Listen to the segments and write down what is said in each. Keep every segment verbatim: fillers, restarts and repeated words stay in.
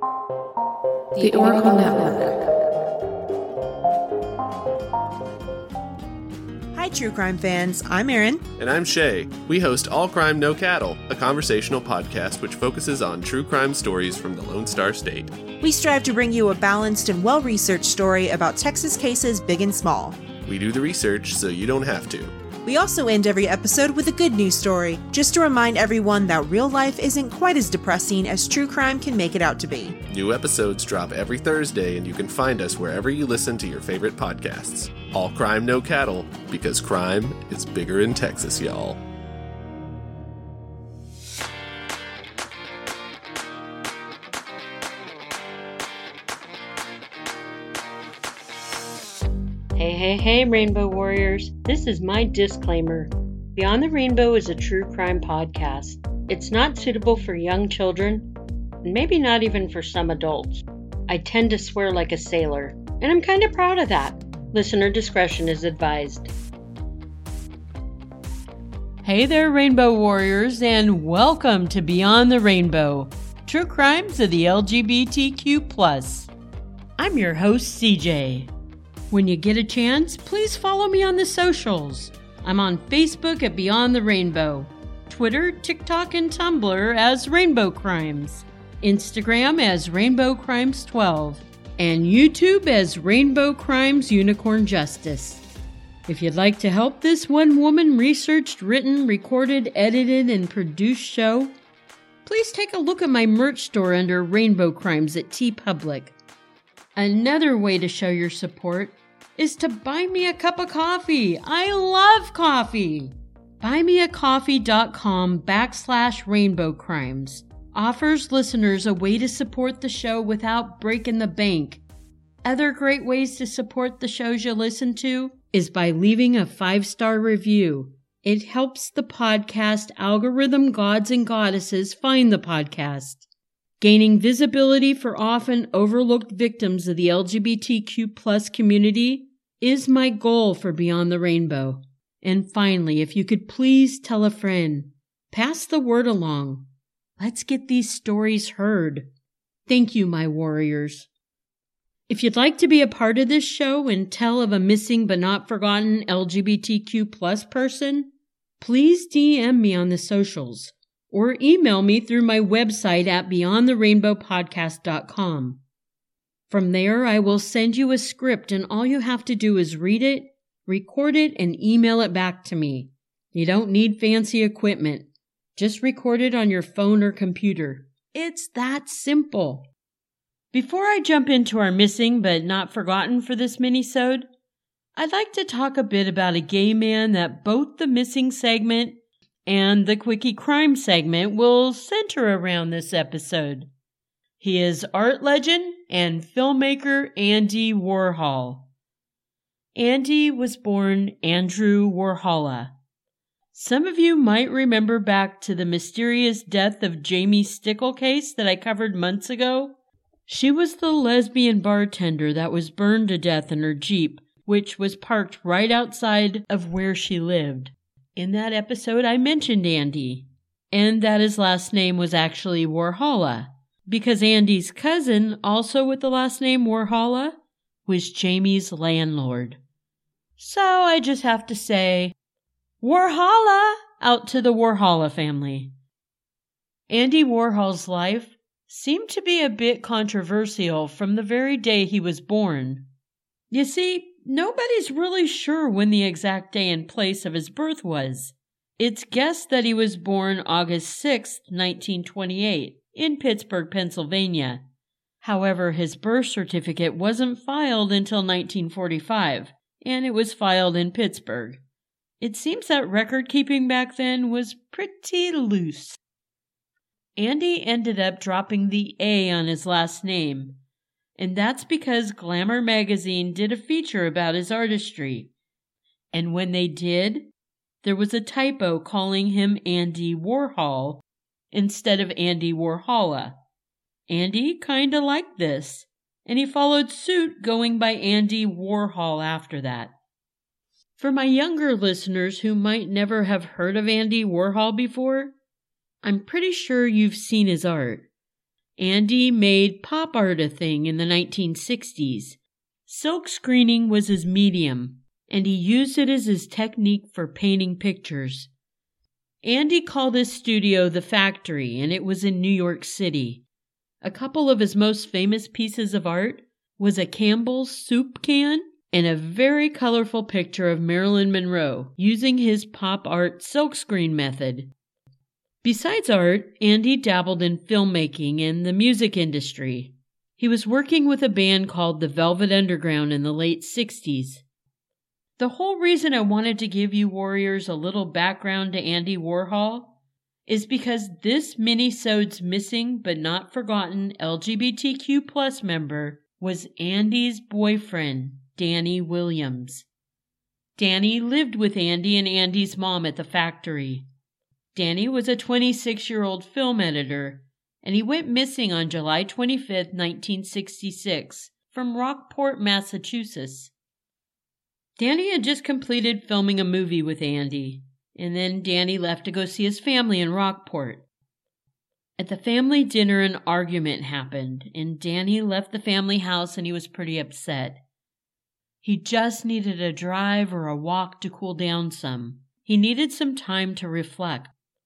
The Oracle Network. Hi, true crime fans. I'm Erin. And I'm Shay. We host All Crime No Cattle, a conversational podcast which focuses on true crime stories from the Lone Star State. We strive to bring you a balanced and well-researched story about Texas cases big and small. We do the research so you don't have to. We also end every episode with a good news story, just to remind everyone that real life isn't quite as depressing as true crime can make it out to be. New episodes drop every Thursday, and you can find us wherever you listen to your favorite podcasts. All Crime No Cattle, because crime is bigger in Texas, y'all. Hey, hey, hey, Rainbow Warriors. This is my disclaimer. Beyond the Rainbow is a true crime podcast. It's not suitable for young children, and maybe not even for some adults. I tend to swear like a sailor, and I'm kind of proud of that. Listener discretion is advised. Hey there, Rainbow Warriors, and welcome to Beyond the Rainbow, True Crimes of the L G B T Q plus. I'm your host, C J. When you get a chance, please follow me on the socials. I'm on Facebook at Beyond the Rainbow, Twitter, TikTok, and Tumblr as Rainbow Crimes, Instagram as Rainbow Crimes twelve, and YouTube as Rainbow Crimes Unicorn Justice. If you'd like to help this one-woman researched, written, recorded, edited, and produced show, please take a look at my merch store under Rainbow Crimes at TeePublic. Another way to show your support is to buy me a cup of coffee. I love coffee. Buymeacoffee.com backslash Rainbow Crimes offers listeners a way to support the show without breaking the bank. Other great ways to support the shows you listen to is by leaving a five-star review. It helps the podcast algorithm gods and goddesses find the podcast. Gaining visibility for often overlooked victims of the L G B T Q plus community is my goal for Beyond the Rainbow. And finally, if you could please tell a friend, pass the word along. Let's get these stories heard. Thank you, my warriors. If you'd like to be a part of this show and tell of a missing but not forgotten L G B T Q plus person, please D M me on the socials or email me through my website at beyond the rainbow podcast dot com. From there, I will send you a script, and all you have to do is read it, record it, and email it back to me. You don't need fancy equipment. Just record it on your phone or computer. It's that simple. Before I jump into our missing but not forgotten for this mini-sode, I'd like to talk a bit about a gay man that both the missing segment and the Quickie Crime segment will center around this episode. He is art legend and filmmaker Andy Warhol. Andy was born Andrew Warhola. Some of you might remember back to the mysterious death of Jamie Stickle case that I covered months ago. She was the lesbian bartender that was burned to death in her Jeep, which was parked right outside of where she lived. In that episode, I mentioned Andy, and that his last name was actually Warhola, because Andy's cousin, also with the last name Warhola, was Jamie's landlord. So I just have to say, Warhola out to the Warhola family. Andy Warhol's life seemed to be a bit controversial from the very day he was born. You see, nobody's really sure when the exact day and place of his birth was. It's guessed that he was born August sixth, nineteen twenty-eight, in Pittsburgh, Pennsylvania. However, his birth certificate wasn't filed until nineteen forty-five, and it was filed in Pittsburgh. It seems that record-keeping back then was pretty loose. Andy ended up dropping the A on his last name, and that's because Glamour magazine did a feature about his artistry. And when they did, there was a typo calling him Andy Warhol instead of Andy Warhola. Andy kinda liked this, and he followed suit going by Andy Warhol after that. For my younger listeners who might never have heard of Andy Warhol before, I'm pretty sure you've seen his art. Andy made pop art a thing in the nineteen sixties. Silk screening was his medium, and he used it as his technique for painting pictures. Andy called his studio The Factory, and it was in New York City. A couple of his most famous pieces of art was a Campbell's soup can and a very colorful picture of Marilyn Monroe using his pop art silkscreen method. Besides art, Andy dabbled in filmmaking and the music industry. He was working with a band called the Velvet Underground in the late sixties. The whole reason I wanted to give you warriors a little background to Andy Warhol is because this mini-sode's missing but not forgotten L G B T Q plus member was Andy's boyfriend, Danny Williams. Danny lived with Andy and Andy's mom at the factory. Danny was a twenty-six-year-old film editor, and he went missing on July twenty-fifth, nineteen sixty-six, from Rockport, Massachusetts. Danny had just completed filming a movie with Andy, and then Danny left to go see his family in Rockport. At the family dinner, an argument happened, and Danny left the family house and he was pretty upset. He just needed a drive or a walk to cool down some. He needed some time to reflect.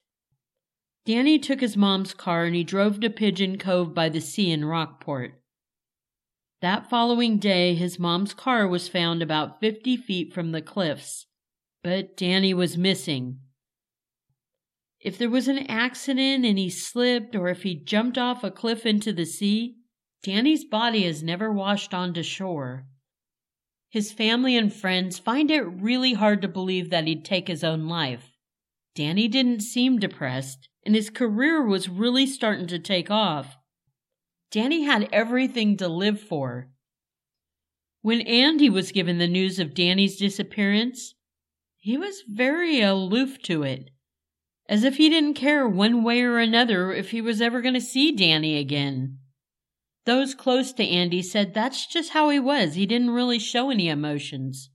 Danny took his mom's car and he drove to Pigeon Cove by the sea in Rockport. That following day, his mom's car was found about fifty feet from the cliffs, but Danny was missing. If there was an accident and he slipped, or if he jumped off a cliff into the sea, Danny's body has never washed onto shore. His family and friends find it really hard to believe that he'd take his own life. Danny didn't seem depressed, and his career was really starting to take off. Danny had everything to live for. When Andy was given the news of Danny's disappearance, he was very aloof to it, as if he didn't care one way or another if he was ever going to see Danny again. Those close to Andy said that's just how he was. He didn't really show any emotions.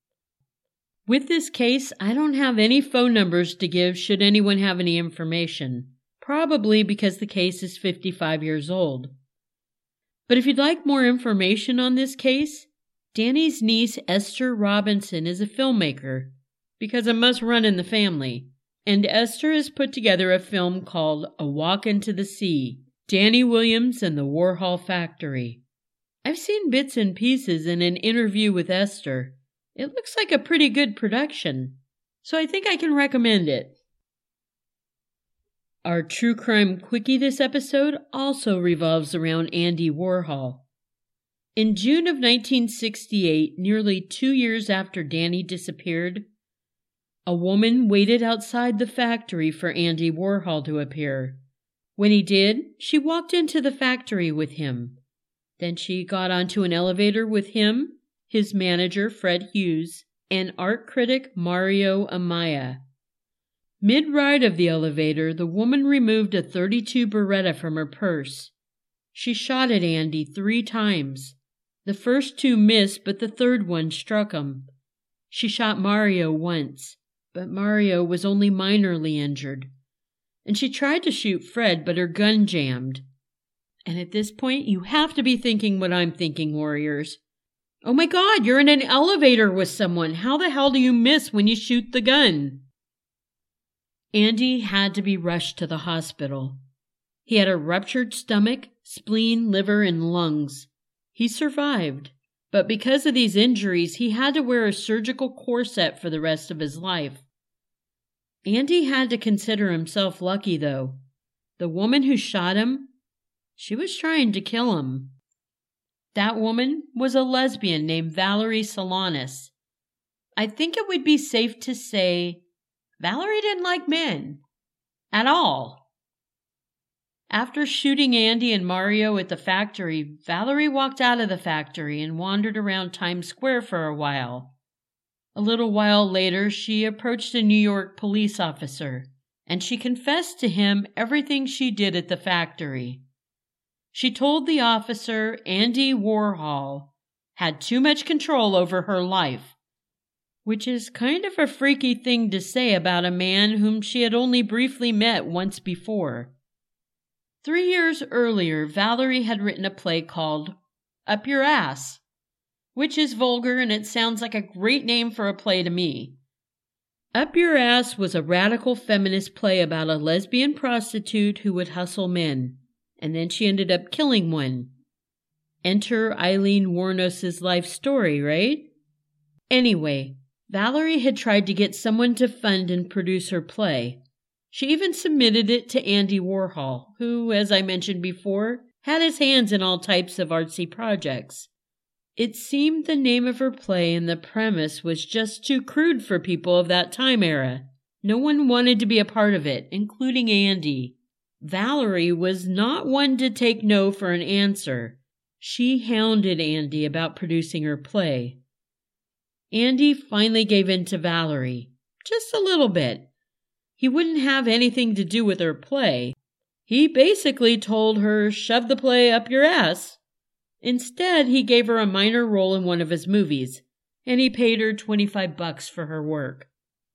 With this case, I don't have any phone numbers to give should anyone have any information, probably because the case is fifty-five years old. But if you'd like more information on this case, Danny's niece Esther Robinson is a filmmaker, because it must run in the family, and Esther has put together a film called A Walk into the Sea, Danny Williams and the Warhol Factory. I've seen bits and pieces in an interview with Esther. It looks like a pretty good production, so I think I can recommend it. Our True Crime Quickie this episode also revolves around Andy Warhol. In June of nineteen sixty-eight, nearly two years after Danny disappeared, a woman waited outside the factory for Andy Warhol to appear. When he did, she walked into the factory with him. Then she got onto an elevator with him, his manager, Fred Hughes, and art critic Mario Amaya. Mid-ride of the elevator, the woman removed a thirty-two Beretta from her purse. She shot at Andy three times. The first two missed, but the third one struck him. She shot Mario once, but Mario was only minorly injured. And she tried to shoot Fred, but her gun jammed. And at this point, you have to be thinking what I'm thinking, warriors. Oh my God, you're in an elevator with someone. How the hell do you miss when you shoot the gun? Andy had to be rushed to the hospital. He had a ruptured stomach, spleen, liver, and lungs. He survived, but because of these injuries, he had to wear a surgical corset for the rest of his life. Andy had to consider himself lucky, though. The woman who shot him, she was trying to kill him. That woman was a lesbian named Valerie Solanas. I think it would be safe to say Valerie didn't like men. At all. After shooting Andy and Mario at the factory, Valerie walked out of the factory and wandered around Times Square for a while. A little while later, she approached a New York police officer, and she confessed to him everything she did at the factory. She told the officer Andy Warhol had too much control over her life, which is kind of a freaky thing to say about a man whom she had only briefly met once before. Three years earlier, Valerie had written a play called Up Your Ass, which is vulgar and it sounds like a great name for a play to me. Up Your Ass was a radical feminist play about a lesbian prostitute who would hustle men, and then she ended up killing one. Enter Eileen Wuornos's life story, right? Anyway, Valerie had tried to get someone to fund and produce her play. She even submitted it to Andy Warhol, who, as I mentioned before, had his hands in all types of artsy projects. It seemed the name of her play and the premise was just too crude for people of that time era. No one wanted to be a part of it, including Andy. Valerie was not one to take no for an answer. She hounded Andy about producing her play. Andy finally gave in to Valerie, just a little bit. He wouldn't have anything to do with her play. He basically told her, shove the play up your ass. Instead, he gave her a minor role in one of his movies, and he paid her twenty-five bucks for her work.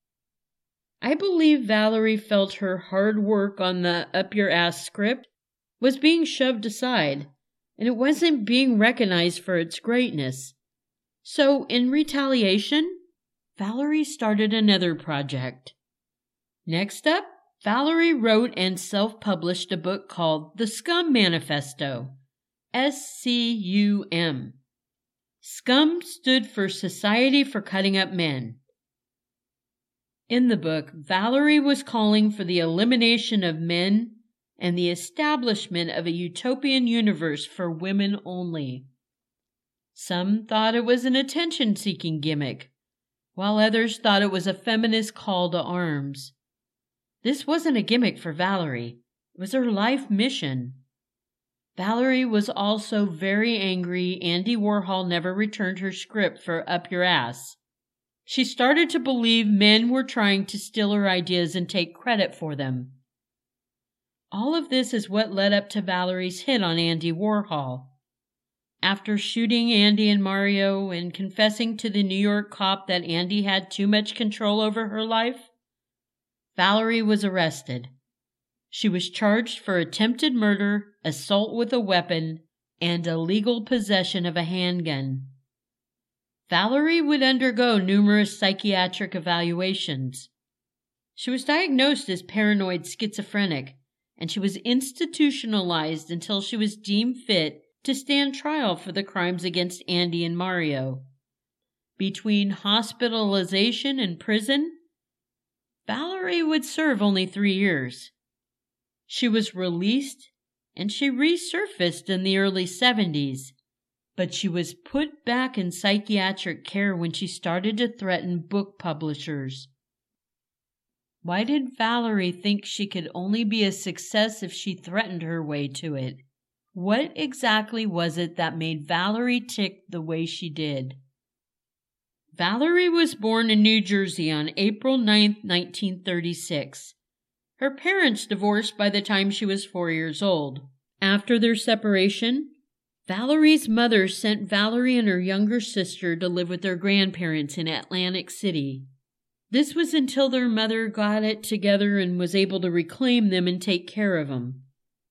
I believe Valerie felt her hard work on the Up Your Ass script was being shoved aside, and it wasn't being recognized for its greatness. So, in retaliation, Valerie started another project. Next up, Valerie wrote and self-published a book called The Scum Manifesto, S C U M. SCUM stood for Society for Cutting Up Men. In the book, Valerie was calling for the elimination of men and the establishment of a utopian universe for women only. Some thought it was an attention-seeking gimmick, while others thought it was a feminist call to arms. This wasn't a gimmick for Valerie. It was her life mission. Valerie was also very angry Andy Warhol never returned her script for Up Your Ass. She started to believe men were trying to steal her ideas and take credit for them. All of this is what led up to Valerie's hit on Andy Warhol. After shooting Andy and Mario and confessing to the New York cop that Andy had too much control over her life, Valerie was arrested. She was charged for attempted murder, assault with a weapon, and illegal possession of a handgun. Valerie would undergo numerous psychiatric evaluations. She was diagnosed as paranoid schizophrenic, and she was institutionalized until she was deemed fit to stand trial for the crimes against Andy and Mario. Between hospitalization and prison, Valerie would serve only three years. She was released, and she resurfaced in the early seventies, but she was put back in psychiatric care when she started to threaten book publishers. Why did Valerie think she could only be a success if she threatened her way to it? What exactly was it that made Valerie tick the way she did? Valerie was born in New Jersey on April ninth, nineteen thirty-six. Her parents divorced by the time she was four years old. After their separation, Valerie's mother sent Valerie and her younger sister to live with their grandparents in Atlantic City. This was until their mother got it together and was able to reclaim them and take care of them.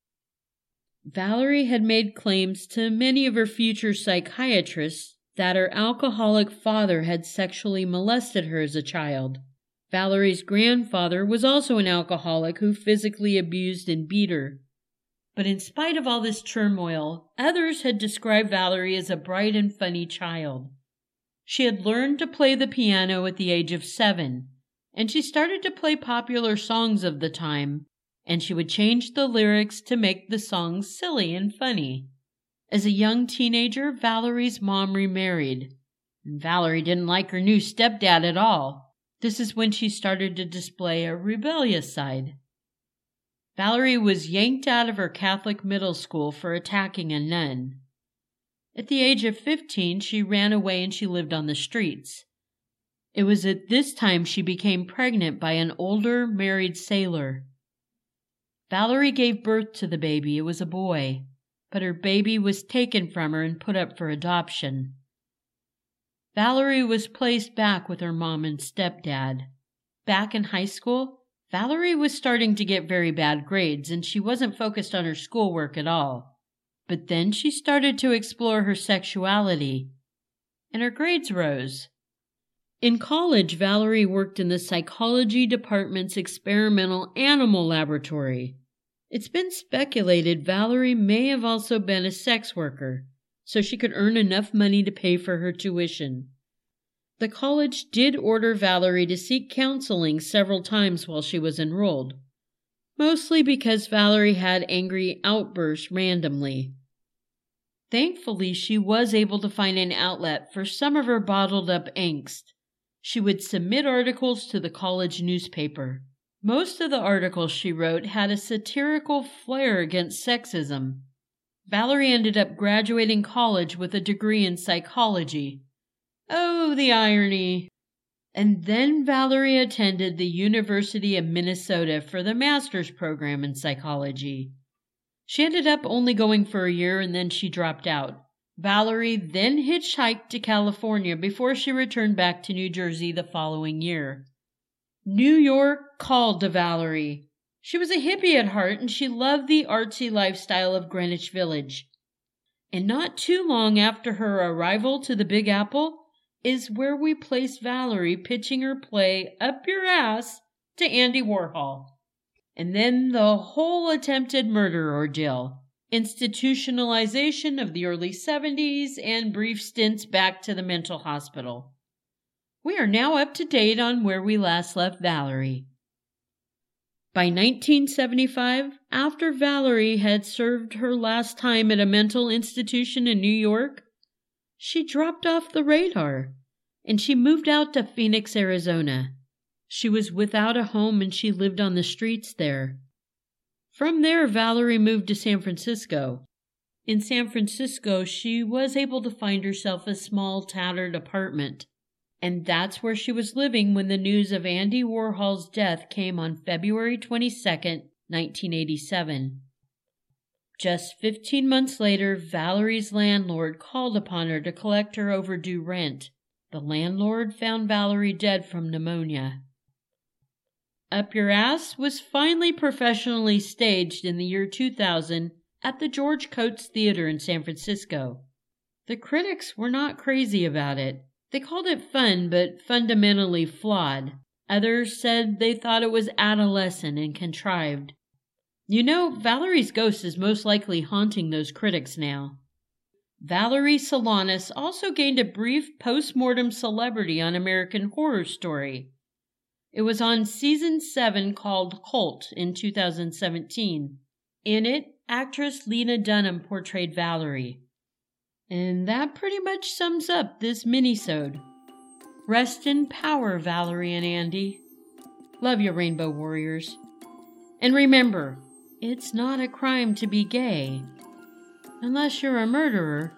Valerie had made claims to many of her future psychiatrists that her alcoholic father had sexually molested her as a child. Valerie's grandfather was also an alcoholic who physically abused and beat her. But in spite of all this turmoil, others had described Valerie as a bright and funny child. She had learned to play the piano at the age of seven, and she started to play popular songs of the time, and she would change the lyrics to make the songs silly and funny. As a young teenager, Valerie's mom remarried, and Valerie didn't like her new stepdad at all. This is when she started to display a rebellious side. Valerie was yanked out of her Catholic middle school for attacking a nun. At the age of fifteen, she ran away and she lived on the streets. It was at this time she became pregnant by an older married sailor. Valerie gave birth to the baby. It was a boy, but her baby was taken from her and put up for adoption. Valerie was placed back with her mom and stepdad. Back in high school, Valerie was starting to get very bad grades, and she wasn't focused on her schoolwork at all. But then she started to explore her sexuality, and her grades rose. In college, Valerie worked in the psychology department's experimental animal laboratory. It's been speculated Valerie may have also been a sex worker, so she could earn enough money to pay for her tuition. The college did order Valerie to seek counseling several times while she was enrolled, mostly because Valerie had angry outbursts randomly. Thankfully, she was able to find an outlet for some of her bottled-up angst. She would submit articles to the college newspaper. Most of the articles she wrote had a satirical flair against sexism. Valerie ended up graduating college with a degree in psychology. Oh, the irony! And then Valerie attended the University of Minnesota for the master's program in psychology. She ended up only going for a year and then she dropped out. Valerie then hitchhiked to California before she returned back to New Jersey the following year. New York called to Valerie. She was a hippie at heart and she loved the artsy lifestyle of Greenwich Village. And not too long after her arrival to the Big Apple is where we place Valerie pitching her play Up Your Ass to Andy Warhol. And then the whole attempted murder ordeal, institutionalization of the early seventies, and brief stints back to the mental hospital. We are now up to date on where we last left Valerie. By nineteen seventy-five, after Valerie had served her last time at a mental institution in New York, she dropped off the radar, and she moved out to Phoenix, Arizona. She was without a home and she lived on the streets there. From there, Valerie moved to San Francisco. In San Francisco, she was able to find herself a small, tattered apartment. And that's where she was living when the news of Andy Warhol's death came on February twenty-second, nineteen eighty-seven. Just fifteen months later, Valerie's landlord called upon her to collect her overdue rent. The landlord found Valerie dead from pneumonia. Up Your Ass was finally professionally staged in the year two thousand at the George Coates Theater in San Francisco. The critics were not crazy about it. They called it fun, but fundamentally flawed. Others said they thought it was adolescent and contrived. You know, Valerie's ghost is most likely haunting those critics now. Valerie Solanas also gained a brief post-mortem celebrity on American Horror Story. It was on season seven called Cult in two thousand seventeen. In it, actress Lena Dunham portrayed Valerie. And that pretty much sums up this minisode. Rest in power, Valerie and Andy. Love you, Rainbow Warriors. And remember, it's not a crime to be gay. Unless you're a murderer.